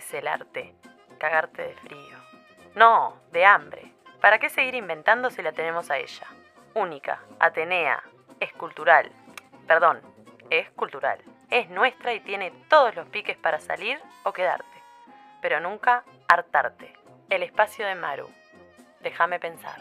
es el arte? Cagarte de frío. No, de hambre. ¿Para qué seguir inventando si la tenemos a ella? Única, Atenea, es cultural. Perdón, es cultural. Es nuestra y tiene todos los piques para salir o quedarte. Pero nunca hartarte. El espacio de Maru. Déjame pensar.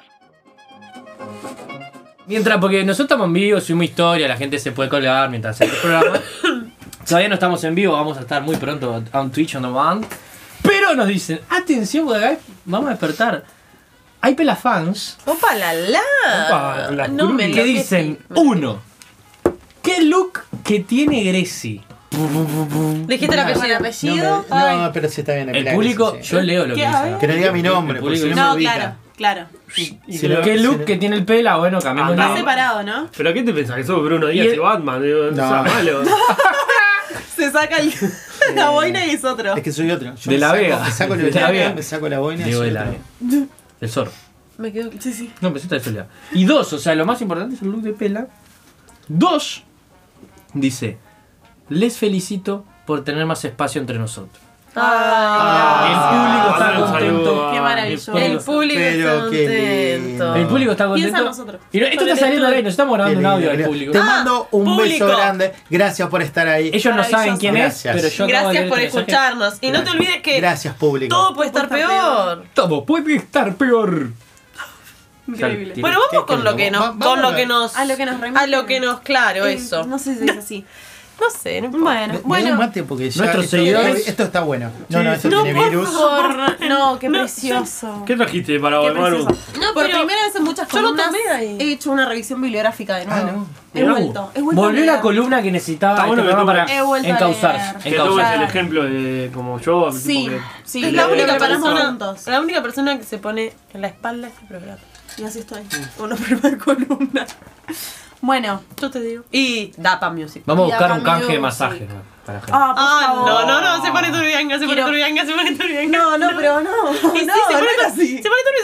Mientras, porque nosotros estamos en vivo, subimos historia, la gente se puede colgar mientras hace el programa. Todavía no estamos en vivo, vamos a estar muy pronto a un Twitch on demand. Pero nos dicen, atención, porque vamos a despertar. Hay pelafans. ¡Opa, Opa, la! No me que dicen, uno, ¿qué look que tiene Grecy? ¿Dijiste el apellido? No, pero sí está bien. El público, yo leo lo que dice. Que no diga mi nombre, porque si no me ubica. Claro. ¿Qué look que tiene el pela? Bueno, cambiamos. Está separado, ¿no? ¿Pero qué te pensás? ¿Que sos Bruno Díaz y Batman? No. Malo. Se saca la boina y es otro. Es que soy otro. Yo de la Vega. Me saco la boina. Diego de la Vega. El zorro. Me quedo... Sí. No, me siento de soledad. Y dos, o sea, lo más importante es el look de pela. Dos, dice, les felicito por tener más espacio entre nosotros. El público está contento. Qué maravilloso. El público está contento. El público está contento. Piensa en nosotros. Y esto está saliendo al aire, nos estamos grabando un audio al público. Te mando un beso grande. Gracias por estar ahí. Ellos no saben quién es, pero yo gracias por escucharnos. Y no te olvides que gracias, público. Todo puede estar peor. Todo puede estar peor. Increíble. Bueno, vamos con lo que nos, a lo que nos, claro, eso. No sé si es así. No sé, no importa. Bueno, mate porque ya nuestros seguidores. Esto está bueno. No, esto tiene virus. No, qué precioso. ¿Qué trajiste para hoy, Maru? No, por primera vez en muchas columnas he hecho una revisión bibliográfica de nuevo. He vuelto. Volvió la columna que necesitaba este programa para encauzarse. Que tomes el ejemplo de como yo. Sí, es la única persona que se pone en la espalda este programa. Y así estoy. Con la primera columna. Bueno, yo te digo. Y Dapa Music. Vamos a buscar un canje de masaje para gente. No, se pone turbianga, se pone turbianga. No, pero no. Se pone turbio.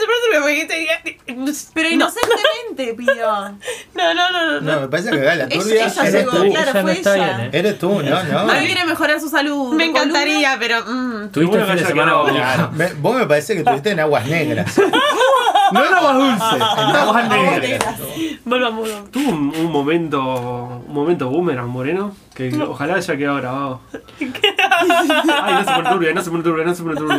Pero inocentemente pidió. No, me parece que la turbia eres tú. Claro, fue ella. Eres tú, no. No quiere mejorar su salud. Me encantaría, pero... Tuviste el fin de semana obligado. Vos me parece que estuviste en aguas negras. No en aguas dulces, en aguas negras. Volvamos. Tuvo un momento boomerang moreno que ojalá haya quedado grabado. Ay, no se pone turbia.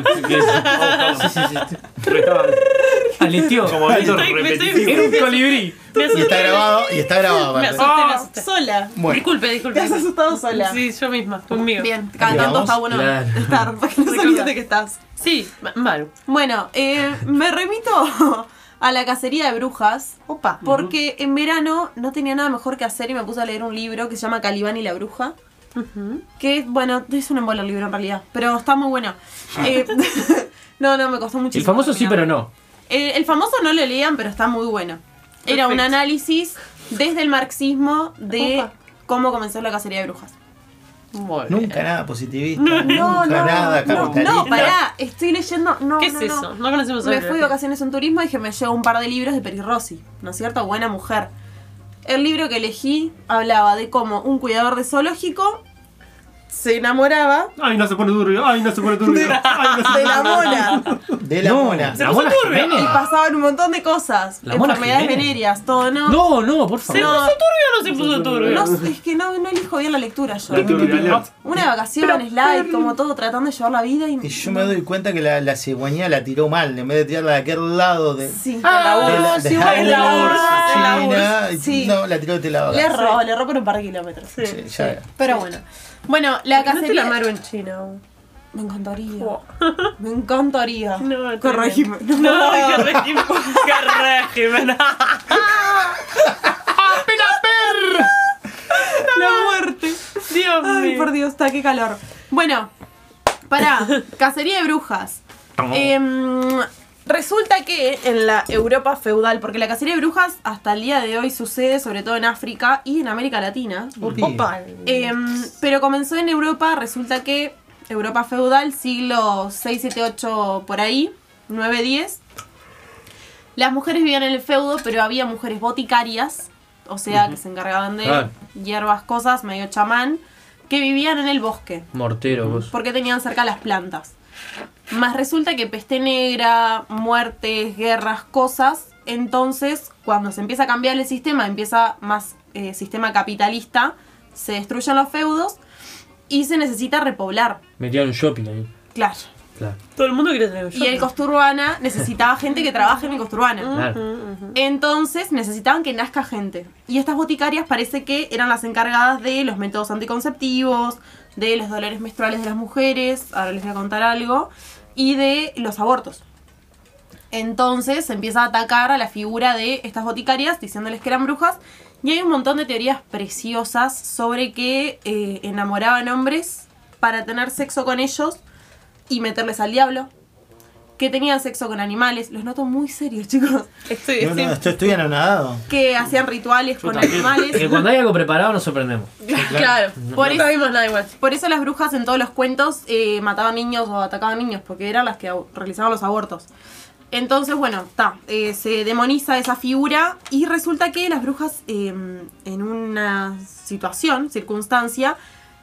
Sí. Aleteó. Como era un colibrí. Y está grabado. Me asusté. Sola. Bueno. Disculpe. Te has asustado sola. Sí, yo misma, conmigo. Bien, cada tanto está bueno estar, para que no se olvide que estás. Sí, Maru. Bueno, me remito a la cacería de brujas. Opa. Porque en verano no tenía nada mejor que hacer y me puse a leer un libro que se llama Calibán y la bruja. Que, bueno, es un embole el libro en realidad, pero está muy bueno. No, me costó muchísimo. El famoso sí, pero no. El famoso no lo leían, pero está muy bueno. Era un análisis desde el marxismo de cómo comenzó la cacería de brujas. Bueno. Nunca nada positivista, nunca nada capitalista. No, pará, estoy leyendo. ¿Qué es eso? No conocemos. Me fui de vacaciones en turismo y dije, me llevo un par de libros de Peri Rossi, ¿no es cierto? Buena mujer. El libro que elegí hablaba de cómo un cuidador de zoológico se enamoraba. Ay, no se pone turbio. De la mona. De la mona. ¿La mona Jiménez? Y pasaban un montón de cosas. Enfermedades venéreas, todo, ¿no? No, por favor. ¿Se puso turbio o no se puso turbio? No, es que no elijo bien la lectura yo. Una de vacaciones, light, como todo, tratando de llevar la vida. Y yo me doy cuenta que la cigüeña la tiró mal. En vez de tirarla de aquel lado de... Sí, la Sí. No, la tiró de este lado. Le erró por un par de kilómetros. Sí. Pero bueno, la cacería... No te la Maru en China. Me encantaría. Me encantaría. No, qué régimen. No, qué régimen. La muerte. Dios mío. Ay, por Dios, está, qué calor. Bueno, pará. Cacería de brujas. Resulta que en la Europa feudal, porque la cacería de brujas hasta el día de hoy sucede sobre todo en África y en América Latina. Opa. Pero comenzó en Europa, resulta que Europa feudal, siglo 6, 7, 8, por ahí, 9, 10. Las mujeres vivían en el feudo, pero había mujeres boticarias, o sea, que se encargaban de hierbas, cosas, medio chamán, que vivían en el bosque. Mortero, vos. Porque tenían cerca las plantas. Más resulta que peste negra, muertes, guerras, cosas. Entonces, cuando se empieza a cambiar el sistema, empieza más sistema capitalista, se destruyen los feudos y se necesita repoblar. Metían un shopping ahí. Claro. Todo el mundo quiere tener un shopping. Y el Costa Urbana necesitaba gente que trabaje en el Costa Urbana. Claro. Entonces necesitaban que nazca gente. Y estas boticarias parece que eran las encargadas de los métodos anticonceptivos, de los dolores menstruales de las mujeres, ahora les voy a contar algo, y de los abortos. Entonces se empieza a atacar a la figura de estas boticarias diciéndoles que eran brujas. Y hay un montón de teorías preciosas sobre que enamoraban hombres para tener sexo con ellos y meterles al diablo. Que tenían sexo con animales. Los noto muy serios, chicos. Estoy anonadado. Que hacían rituales con animales. Que cuando hay algo preparado nos sorprendemos. Claro. Por Nunca vimos nada igual. Por eso las brujas en todos los cuentos mataban niños o atacaban niños, porque eran las que realizaban los abortos. Entonces, bueno, se demoniza esa figura y resulta que las brujas en una circunstancia,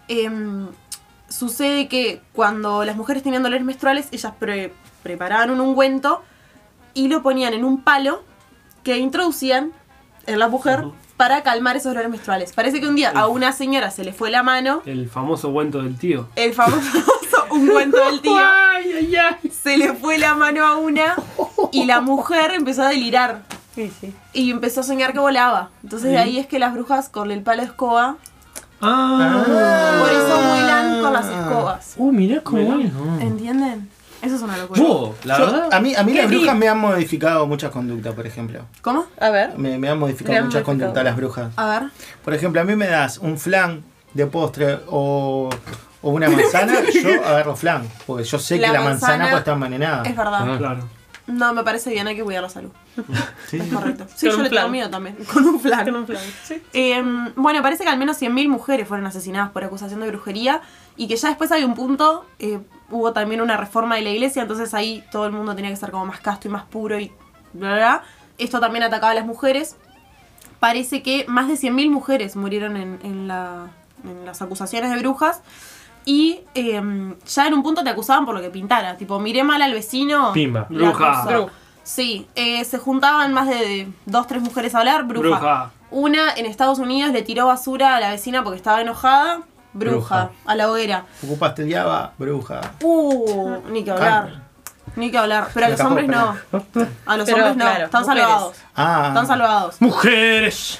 sucede que cuando las mujeres tenían dolores menstruales, ellas preparaban un ungüento y lo ponían en un palo que introducían en la mujer para calmar esos dolores menstruales. Parece que un día a una señora se le fue la mano. El famoso ungüento del tío. El famoso ungüento del tío. Se le fue la mano a una y la mujer empezó a delirar. Sí. Y empezó a soñar que volaba. Entonces de ahí es que las brujas con el palo de escoba. Por eso vuelan con las escobas. Mirá cómo bueno. ¿Entienden? Eso es una locura. La verdad. A mí las brujas me han modificado muchas conductas, por ejemplo. ¿Cómo? A ver. Me han modificado muchas conductas las brujas. A ver. Por ejemplo, a mí me das un flan de postre o una manzana, yo agarro flan. Porque yo sé que la manzana puede estar envenenada. Es verdad. Claro. No, me parece bien, hay que cuidar la salud. ¿Sí? Es correcto. Sí, Con yo un le tengo flan. miedo también. Con un flan. Con un flan. Sí. Bueno, parece que al menos 100.000 mujeres fueron asesinadas por acusación de brujería y que ya después hay un punto, hubo también una reforma de la iglesia, entonces ahí todo el mundo tenía que ser como más casto y más puro y bla, bla, bla. Esto también atacaba a las mujeres. Parece que más de 100.000 mujeres murieron en las acusaciones de brujas. Y ya en un punto te acusaban por lo que pintara. Tipo, miré mal al vecino. Pimba. la Bruja. acusó. Sí, se juntaban más de 2-3 mujeres a hablar. Bruja. Una en Estados Unidos le tiró basura a la vecina porque estaba enojada. Bruja. A la hoguera. Ocupaste el yaba, bruja. Ni que hablar. Ni que hablar. Pero a los hombres no. A los hombres no. claro, Están mujeres. salvados. Están salvados. ¡Mujeres!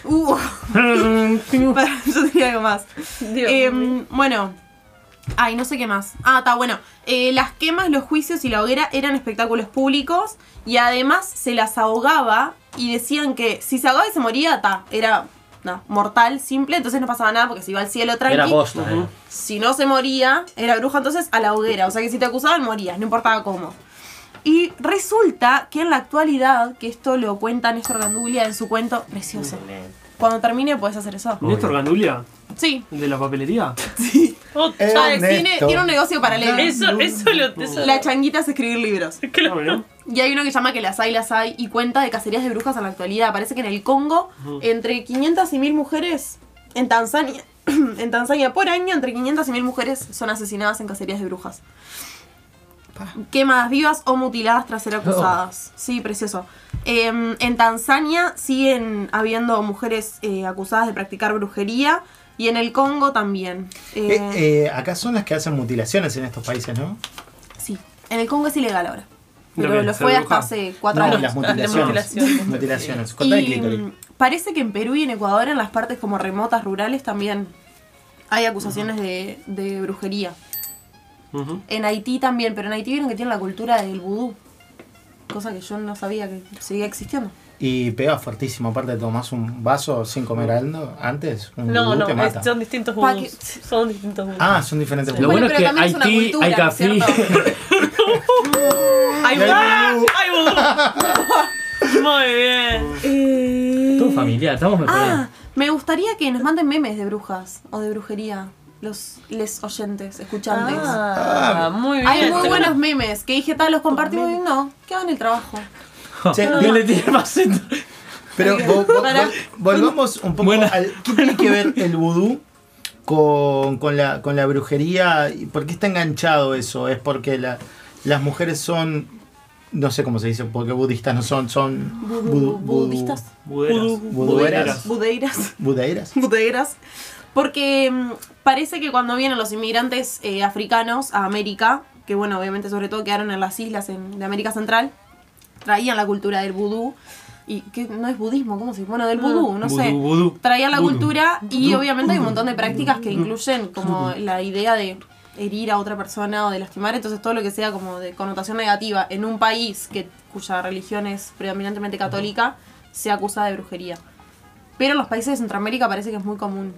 Yo tenía algo más. Dios mío. Bueno. Ay, no sé qué más. Está bueno. Las quemas, los juicios y la hoguera eran espectáculos públicos. Y además se las ahogaba. Y decían que si se ahogaba y se moría, era mortal, simple. Entonces no pasaba nada porque se iba al cielo tranqui. Era posta. Si no se moría, era bruja, entonces a la hoguera. O sea que si te acusaban, morías, no importaba cómo. Y resulta que en la actualidad, que esto lo cuenta Néstor Gandulia en su cuento precioso. Cuando termine puedes hacer eso. ¿Néstor Gandulia? Sí. ¿El de la papelería? Tiene un negocio paralelo. Eso La changuita es escribir libros. Claro, ¿no? Y hay uno que llama Que las hay y cuenta de cacerías de brujas en la actualidad. Parece que en el Congo, entre 500 y 1000 mujeres, en Tanzania por año, entre 500 y 1000 mujeres son asesinadas en cacerías de brujas. Quemadas vivas o mutiladas tras ser acusadas. Sí, precioso. En Tanzania siguen habiendo mujeres acusadas de practicar brujería. Y en el Congo también. Acá son las que hacen mutilaciones en estos países, ¿no? Sí. En el Congo es ilegal ahora. ¿Lo Pero qué? lo ¿Ser fue bruja? hasta hace 4 años. Las mutilaciones. Mutilaciones. Corta el clítoris. Parece que en Perú y en Ecuador, en las partes como remotas, rurales, también hay acusaciones de brujería. En Haití también, pero en Haití vieron que tienen la cultura del vudú. Cosa que yo no sabía que seguía existiendo. Y pega fuertísimo, aparte tomás un vaso sin comer algo antes, un No, vudú te mata. son distintos vudús. Son distintos vudús. Son diferentes Lo Bueno, bueno es que pero también es una Haití cultura, hay café. ¿cierto? ¡Ay, vudú! ¡Ay, vudú! Muy bien. Todo familiar, estamos mejorando. Me gustaría que nos manden memes de brujas o de brujería. Les oyentes, escuchantes. Muy bien. Hay muy buenos memes que dije, los compartimos y no, que hagan el trabajo. Che, No le tiene más centro. pero volvamos un poco al... ¿Qué tiene que ver el vudú con la brujería? ¿Por qué está enganchado eso? ¿Es porque las mujeres son, no sé cómo se dice, porque budistas no son, budistas. Budeiras. Porque parece que cuando vienen los inmigrantes africanos a América, que bueno, obviamente sobre todo quedaron en las islas de América Central, traían la cultura del vudú. Y que no es budismo, ¿cómo se dice? Bueno, del vudú, no sé. Traían la cultura y obviamente hay un montón de prácticas que incluyen como la idea de herir a otra persona o de lastimar, entonces todo lo que sea como de connotación negativa en un país cuya religión es predominantemente católica se acusa de brujería. Pero en los países de Centroamérica parece que es muy común.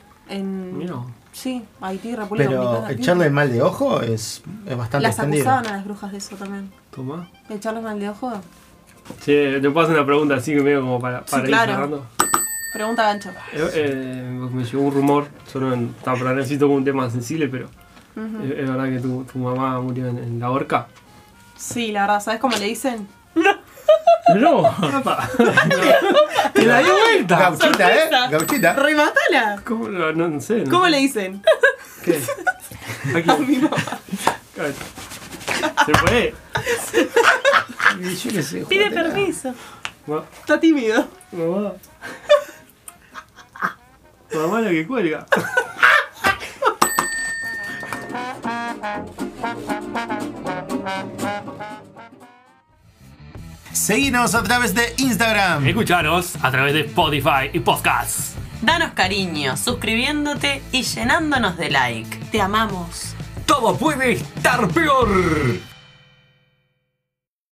Sí, Haití, República Dominicana. Pero echarle el mal de ojo es bastante extendido. Las acusaban a las brujas de eso también. ¿Toma? ¿Echarle el mal de ojo? Sí, te puedo hacer una pregunta así que medio como para ir cerrando. Pregunta gancho. Me llegó un rumor, yo no necesito un tema sensible, pero ¿es verdad que tu mamá murió en la horca? Sí, la verdad, ¿sabes cómo le dicen? No. Te la dio vuelta. Gauchita, Gauchita. Rematala. ¿Cómo? No sé. No ¿Cómo sé. le dicen? ¿Qué? Aquí. A mi mamá. ¿Se puede? Yo qué sé, Pide permiso. Está tímido. Mamá. Mamá la que cuelga. Seguinos a través de Instagram. Escuchanos a través de Spotify y Podcasts. Danos cariño, suscribiéndote y llenándonos de like. Te amamos. Todo puede estar peor.